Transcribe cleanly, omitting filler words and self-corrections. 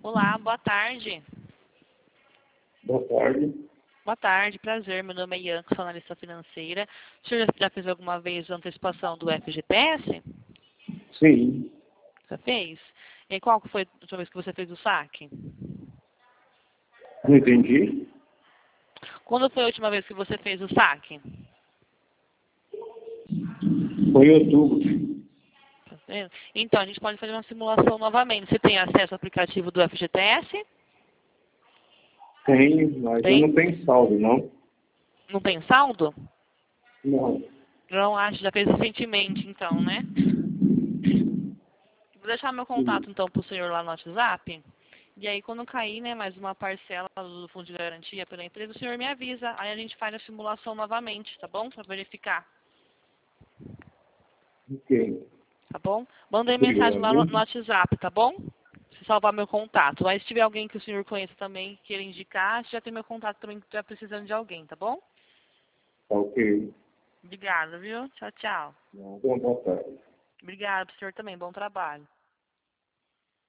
Olá, boa tarde. Boa tarde. Boa tarde, prazer. Meu nome é Ianca, sou analista financeira. O senhor já fez alguma vez a antecipação do FGTS? Sim. Já fez? E qual que foi a última vez que você fez o saque? Não entendi. Quando foi a última vez que você fez o saque? Foi em outubro. Tá vendo? Então, a gente pode fazer uma simulação novamente. Você tem acesso ao aplicativo do FGTS? Tenho, mas eu Tem? não tenho saldo, não. Não tem saldo? Não. Não acho, já fez recentemente, então, né? Vou deixar meu contato, Sim. então, para o senhor lá no WhatsApp. E aí, quando cair, né, mais uma parcela do fundo de garantia pela empresa, o senhor me avisa. Aí a gente faz a simulação novamente, tá bom? Para verificar, Ok. tá bom? Mandei mensagem lá no Obrigado. WhatsApp, tá bom? Se salvar meu contato. Aí, se tiver alguém que o senhor conheça também, queira indicar, já tem meu contato também, que estiver precisando de alguém, tá bom? Tá ok. Obrigada, viu? Tchau, tchau. Não, boa tarde. Obrigada pro senhor também. Bom trabalho.